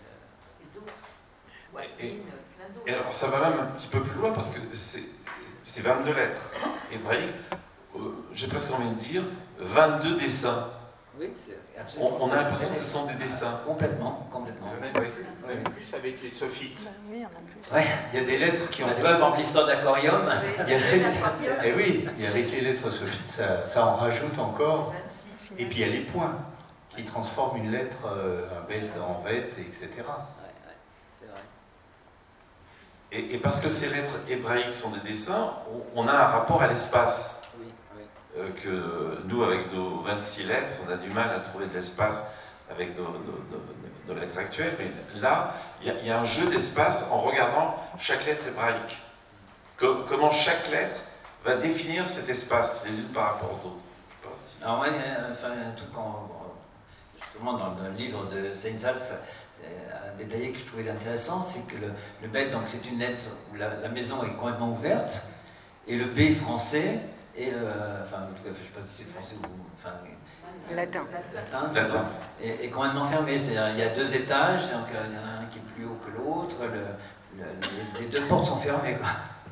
Et, et, et alors ça va même un petit peu plus loin parce que c'est, c'est vingt-deux lettres hébraïques, euh, j'ai presque envie de dire vingt-deux dessins. Oui, c'est absolument. On, on a l'impression que ce sont des dessins. Complètement, complètement. Oui, Même oui. plus, même plus avec les sophites. Bah oui, on a plus. Ouais. Il y a des lettres qui ont... Tu vois, par exemple, l'histoire d'Aquarium, Il y a cette... Eh oui, et avec les lettres sophites, ça, ça en rajoute encore. Et puis il y a les points qui transforment une lettre, euh, un bête en bête, et cetera. Ouais, ouais, c'est vrai. Et, et parce que ces lettres hébraïques sont des dessins, on, on a un rapport à l'espace. Oui, oui. Euh, que nous, avec nos vingt-six lettres, on a du mal à trouver de l'espace avec nos, nos, nos, nos lettres actuelles. Mais là, il y, y a un jeu d'espace en regardant chaque lettre hébraïque. Com- comment chaque lettre va définir cet espace, les unes par rapport aux autres. Je sais pas si- Alors, moi, euh, enfin, un truc, en, justement, dans le livre de Steinsaltz, euh, un détaillé que je trouvais intéressant, c'est que le, le bête, donc c'est une lettre où la, la maison est complètement ouverte, et le B français, et, euh, enfin, en tout cas, je ne sais pas si c'est français ou enfin, Latin. latin, Latin. est, est complètement fermé. C'est-à-dire il y a deux étages, donc euh, il y en a un qui est plus haut que l'autre, le, le, les, les deux portes sont fermées, quoi.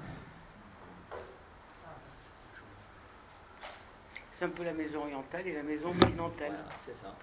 C'est un peu la maison orientale et la maison occidentale. Voilà, c'est ça.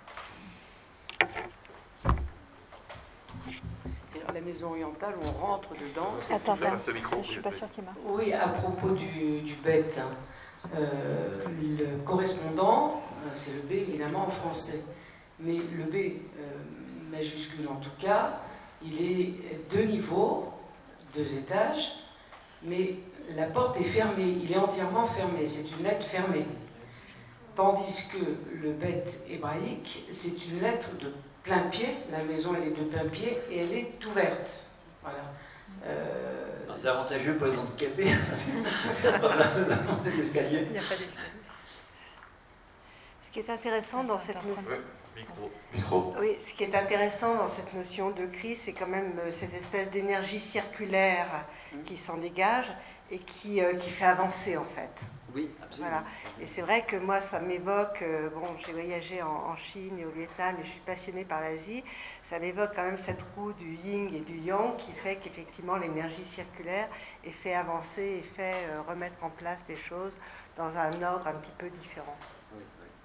Et la maison orientale, on rentre dedans. Attends, Faire attends, ce micro, je suis pas sûre qu'il m'a. Oui, à propos du, du bête, hein, euh, le correspondant, euh, c'est le B évidemment en français, mais le B euh, majuscule en tout cas, il est deux niveaux, deux étages, mais la porte est fermée, il est entièrement fermé, c'est une lettre fermée. Tandis que le bête hébraïque, c'est une lettre de plein pied, la maison elle est de plein pied et elle est ouverte. Voilà. Euh, Alors, c'est avantageux pour les handicapés, ça va monter l'escalier. Il n'y a pas d'escalier. Ce qui est intéressant dans cette notion, Ouais, micro. Micro. oui, ce qui est intéressant dans cette notion de crise, c'est quand même euh, cette espèce d'énergie circulaire qui s'en dégage et qui, euh, qui fait avancer en fait. Oui, absolument. Voilà. Et c'est vrai que moi, ça m'évoque, euh, bon, j'ai voyagé en, en Chine et au Vietnam et je suis passionnée par l'Asie, ça m'évoque quand même cette roue du yin et du yang qui fait qu'effectivement l'énergie circulaire est fait avancer et fait euh, remettre en place des choses dans un ordre un petit peu différent. Oui,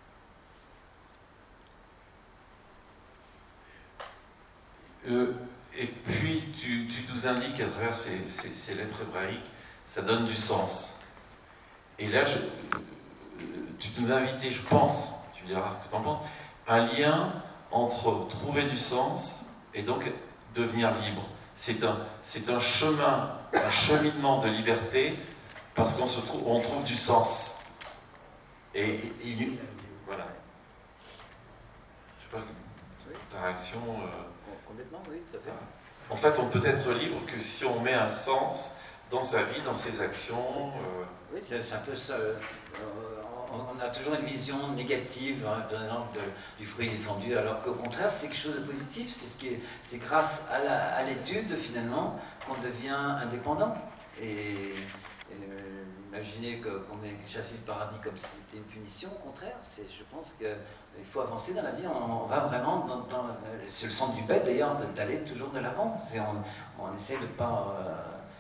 oui. Euh, et puis, tu, tu nous indiques à travers ces, ces, ces lettres hébraïques, ça donne du sens. Et là, je, tu nous as invité, je pense, tu me diras ce que tu en penses, un lien entre trouver du sens et donc devenir libre. C'est un, c'est un chemin, un cheminement de liberté parce qu'on se trouve, on trouve du sens. Et, et, et voilà. Je sais pas, ta réaction. Euh, Complètement, oui, tout à fait. En fait, on peut être libre que si on met un sens dans sa vie, dans ses actions. Euh... Oui, c'est, c'est un peu ça. Euh, on, on a toujours une vision négative, hein, par exemple, de, du fruit défendu, alors qu'au contraire, c'est quelque chose de positif. C'est, ce qui est, c'est grâce à, la, à l'étude, finalement, qu'on devient indépendant. Et, et euh, imaginez que, qu'on est chassé du paradis comme si c'était une punition, au contraire. C'est, je pense qu'il faut avancer dans la vie. On, on va vraiment dans, dans. C'est le centre du bête, d'ailleurs, d'aller toujours de l'avant. C'est, on, on essaie de ne pas. Euh,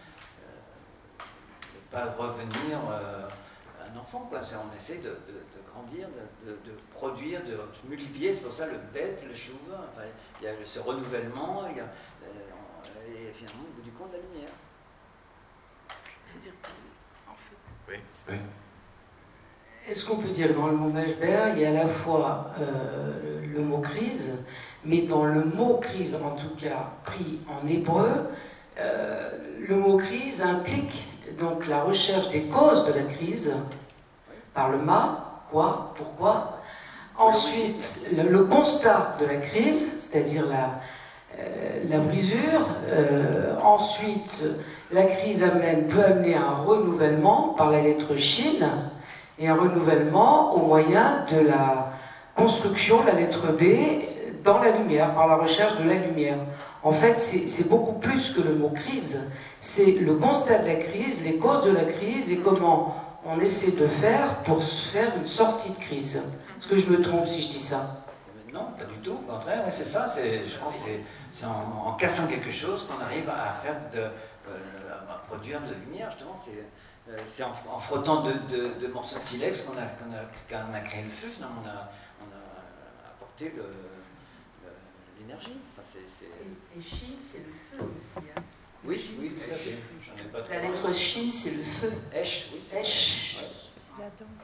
pas revenir euh, un enfant, quoi. C'est, on essaie de, de, de grandir, de, de, de produire, de multiplier. C'est pour ça le bête, le chouva, enfin, il y a ce renouvellement, il y a, euh, et finalement, au bout du compte, la lumière. C'est-à-dire qu'en fait, Oui, oui. Est-ce qu'on peut dire que dans le mot Mashber, il y a à la fois euh, le mot crise, mais dans le mot crise, en tout cas pris en hébreu, euh, le mot crise implique donc la recherche des causes de la crise par le ma, quoi, pourquoi. Ensuite, le, le constat de la crise, c'est-à-dire la, euh, la brisure. Euh, ensuite, la crise amène, peut amener un renouvellement par la lettre Shin, et un renouvellement au moyen de la construction, la lettre B, dans la lumière, par la recherche de la lumière. En fait, c'est, c'est beaucoup plus que le mot crise. C'est le constat de la crise, les causes de la crise et comment on essaie de faire pour se faire une sortie de crise. Est-ce que je me trompe si je dis ça? Non, pas du tout. Au contraire, oui, c'est ça. C'est, je pense que c'est, c'est en, en cassant quelque chose qu'on arrive à faire de, euh, à produire de la lumière. Justement, c'est, Euh, c'est en, en frottant deux de, de morceaux de silex qu'on a, qu'on a, qu'on a créé le feu, finalement, on a, on a apporté le, le, l'énergie. Enfin, c'est, c'est... Et, et Shin, c'est le feu aussi. Hein. Oui, Shin, oui, tout à fait. J'en ai pas trop. La lettre Shin, c'est le feu. Esh, oui. C'est Esh. ouais. C'est la dent.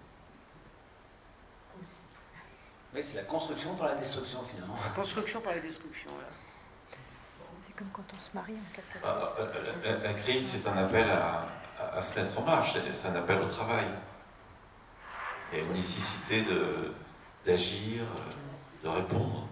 Oui, c'est la construction par la destruction, finalement. La construction par la destruction, là. C'est comme quand on se marie en cassette. Ah, la, la, la crise, c'est un appel à, à, à se mettre en marche, c'est un appel au travail. Il y a une nécessité de, d'agir, de répondre.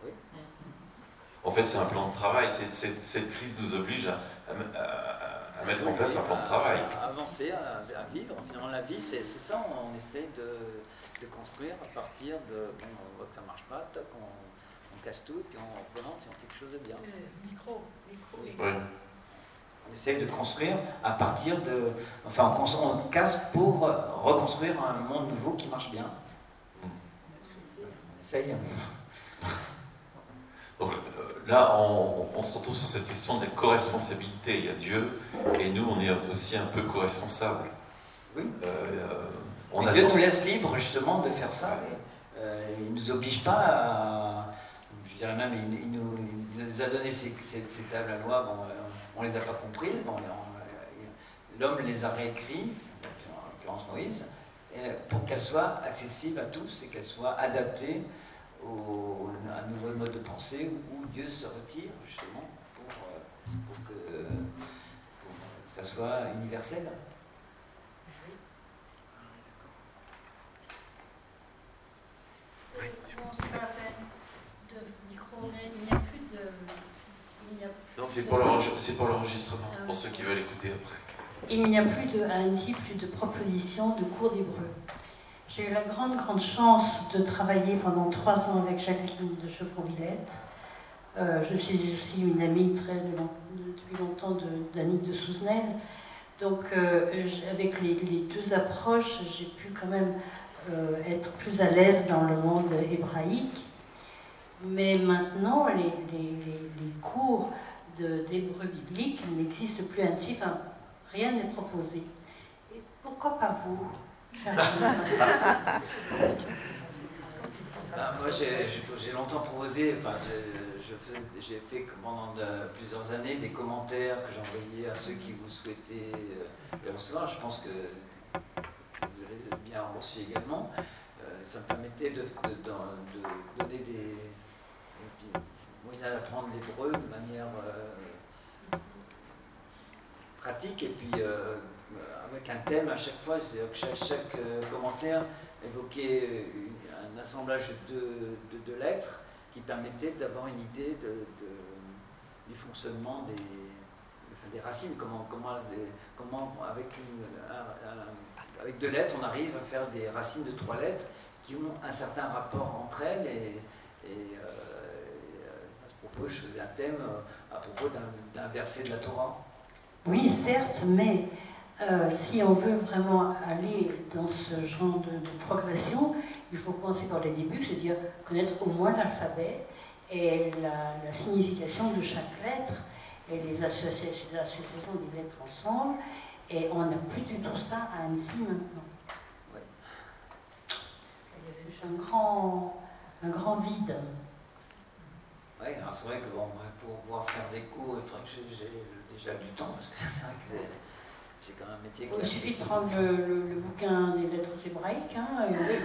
En fait, c'est un plan de travail. C'est, c'est, cette crise nous oblige à, à, à mettre en place un plan de travail. À avancer, à, à vivre. Finalement, la vie, c'est, c'est ça. On essaie de, de construire à partir de... Bon, on voit que ça ne marche pas, toc, on, on casse tout, puis on relance et on fait quelque chose de bien. Euh, micro, micro, Oui. micro. Oui. On essaie de construire à partir de... Enfin, on, construit, on casse pour reconstruire un monde nouveau qui marche bien. On essaye. Donc là, on, on se retrouve sur cette question de la co-responsabilité. Il y a Dieu, et nous, on est aussi un peu co-responsables. Oui. Euh, on Dieu attend... nous laisse libre, justement, de faire ça. Euh, il ne nous oblige pas à... Je dirais même, il, il, nous, il nous a donné ces, ces, ces tables à loi, bon, on ne les a pas compris, bon, on, l'homme les a réécrits, en l'occurrence Moïse, et pour qu'elles soient accessibles à tous et qu'elles soient adaptées au, à un nouveau mode de pensée où Dieu se retire, justement, pour, pour, que, pour que ça soit universel. Non, c'est pour, c'est pour l'enregistrement, pour ceux qui veulent écouter après. Il n'y a plus de, à Annecy, plus de propositions de cours d'hébreu. J'ai eu la grande, grande chance de travailler pendant trois ans avec Jacqueline de Chevron-Villette. Euh, je suis aussi une amie très de, de, depuis longtemps de, d'Annick de Souzenel. Donc, euh, avec les, les deux approches, j'ai pu quand même euh, être plus à l'aise dans le monde hébraïque. Mais maintenant, les, les, les, les cours de, d'hébreu biblique n'existent plus à Annecy. Enfin, rien n'est proposé. Et pourquoi pas vous? Ah, moi, j'ai, j'ai longtemps proposé, enfin, je, je fais, j'ai fait pendant de, plusieurs années des commentaires que j'envoyais à ceux qui vous souhaitaient euh, les recevoir. Je pense que vous les avez bien reçus également. Euh, ça me permettait de, de, de, de donner des moyens d'apprendre l'hébreu de manière euh, pratique et puis euh, avec un thème à chaque fois. C'est-à-dire que chaque, chaque euh, commentaire évoquait une, un assemblage de, de, de lettres qui permettait d'avoir une idée de, de, du fonctionnement des, enfin, des racines, comment, comment, des, comment avec, une, un, un, avec deux lettres on arrive à faire des racines de trois lettres qui ont un certain rapport entre elles et, et, euh, et à ce propos je faisais un thème à propos d'un, d'un verset de la Torah. Oui, certes, mais Euh, si on veut vraiment aller dans ce genre de, de progression, il faut commencer par les débuts, c'est-à-dire connaître au moins l'alphabet et la, la signification de chaque lettre et les associations, les associations des lettres ensemble. Et on n'a plus du tout ça à Annecy maintenant. Ouais. C'est un grand, un grand vide. Oui, c'est vrai que bon, pour pouvoir faire des cours, il faudrait que j'ai, j'ai déjà du temps, parce que c'est vrai que c'est... J'ai quand même un métier Il suffit de prendre le, le, le bouquin des lettres hébraïques. Hein, et oui,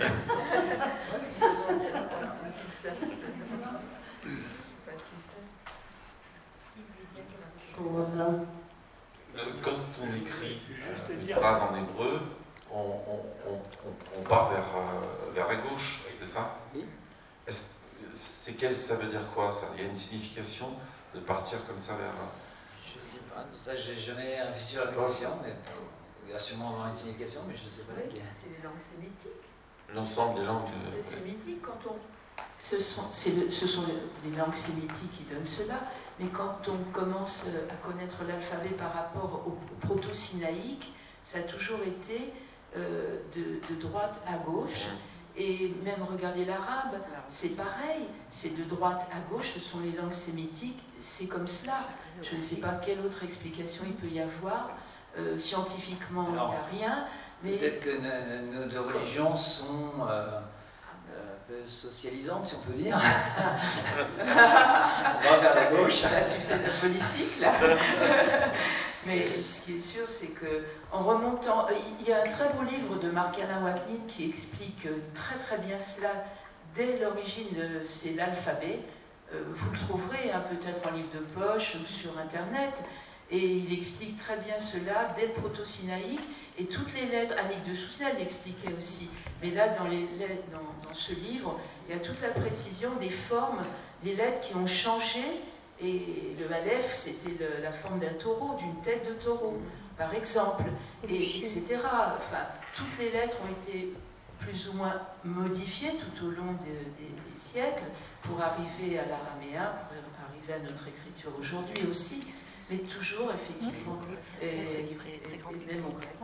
Quand on écrit une phrase en hébreu, on, on, on, on part vers, euh, vers la gauche, c'est ça? Oui. Est-ce, c'est quel, ça veut dire quoi ça? Il y a une signification de partir comme ça vers... Je ne sais pas, ça j'ai jamais réfléchi sur la question, mais il y a sûrement avoir une signification, mais je ne sais pas laquelle. C'est les langues sémitiques. L'ensemble des langues... Les sémitiques, quand on... Ce sont, c'est le, ce sont les, les langues sémitiques qui donnent cela, mais quand on commence à connaître l'alphabet par rapport au, au proto-sinaïque, ça a toujours été euh, de, de droite à gauche. Et même regardez l'arabe, c'est pareil, c'est de droite à gauche, ce sont les langues sémitiques, c'est comme cela. Je ne sais pas quelle autre explication il peut y avoir euh, scientifiquement, il n'y Alors, a rien. Mais... Peut-être que nos, nos deux religions sont euh, un peu socialisantes, si on peut dire. On va vers la gauche. Là, tu fais de la politique, là. Mais ce qui est sûr, c'est que en remontant, il y a un très beau livre de Marc-Alain Wacklin qui explique très très bien cela dès l'origine. C'est l'alphabet. Vous le trouverez hein, peut-être en livre de poche ou sur Internet. Et il explique très bien cela dès le proto-sinaïque. Et toutes les lettres, Annick de Souzenel l'expliquait aussi. Mais là, dans, les lettres, dans, dans ce livre, il y a toute la précision des formes des lettres qui ont changé. Et le Aleph, c'était le, la forme d'un taureau, d'une tête de taureau, par exemple, et, et cetera. Enfin, toutes les lettres ont été plus ou moins modifiées tout au long de, de, des siècles pour arriver à l'araméen, pour arriver à notre écriture aujourd'hui aussi, mais toujours, effectivement, et, et, et même au grec.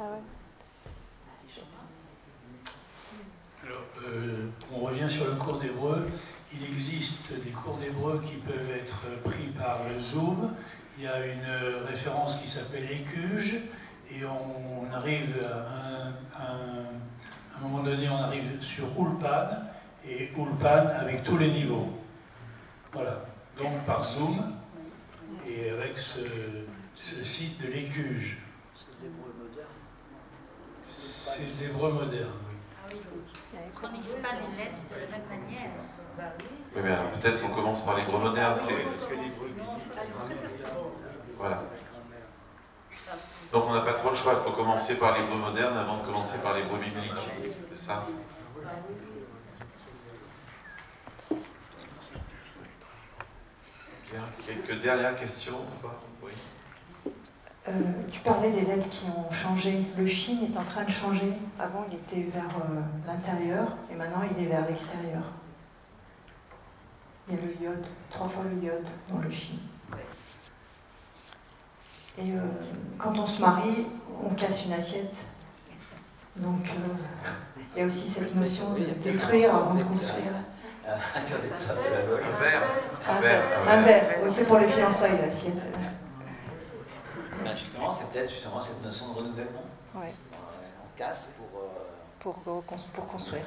Alors, euh, on revient sur le cours d'hébreu. Il existe des cours d'hébreu qui peuvent être pris par le Zoom. Il y a une référence qui s'appelle Écuge, et on arrive à un, un, à un moment donné, on arrive sur Ulpan, et Ulpan avec tous les niveaux. Voilà. Donc par Zoom, et avec ce, ce site de l'Écuge. C'est l'hébreu moderne. C'est l'hébreu moderne, oui. On n'écrit pas les lettres de la même manière. Oui, mais alors peut-être qu'on commence par l'hébreu moderne. C'est... Voilà. Donc on n'a pas trop le choix, il faut commencer par l'hébreu moderne avant de commencer par l'hébreu biblique. C'est ça? Bien. Quelques dernières questions? Oui. Euh, tu parlais des lettres qui ont changé. Le shin est en train de changer. Avant, il était vers euh, l'intérieur et maintenant, il est vers l'extérieur. Il y a le iode, trois fois le iode dans le shin. Et euh, quand on se marie, on casse une assiette. Donc, euh, il y a aussi cette notion de détruire avant de construire. Un verre. Un verre, un verre. Oui, c'est pour les fiançailles, l'assiette. Ben justement, c'est peut-être justement cette notion de renouvellement. Ouais. On casse pour, euh, pour, pour, pour construire.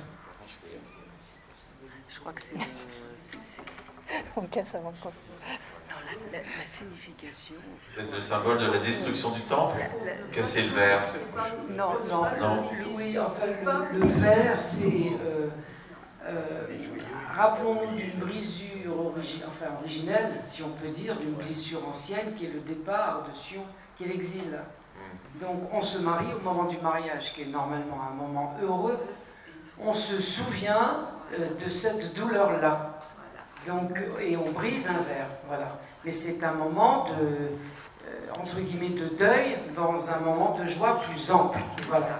Je crois que c'est le... c'est, c'est... On casse avant de construire. Non, la, la, la signification... Peut-être le symbole de la destruction du temple, casser le verre. Non, non, non. Oui, enfin, le, le verre, c'est... Euh, euh, rappelons-nous d'une brisure origi- enfin, originelle, si on peut dire, d'une blessure ancienne, qui est le départ de Sion, qui est l'exil. Donc, on se marie au moment du mariage, qui est normalement un moment heureux. On se souvient euh, de cette douleur-là. Donc, et on brise un verre, voilà. Mais c'est un moment de, euh, entre guillemets, de deuil dans un moment de joie plus ample, voilà.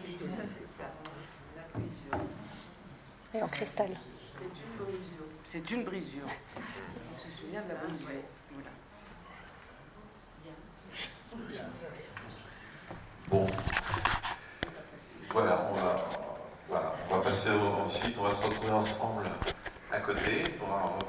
Et en cristal. C'est une brisure. c'est une brisure. On se souvient de la brisure. Voilà. Bon. Voilà, on va, voilà, on va passer au, ensuite, on va se retrouver ensemble à côté pour un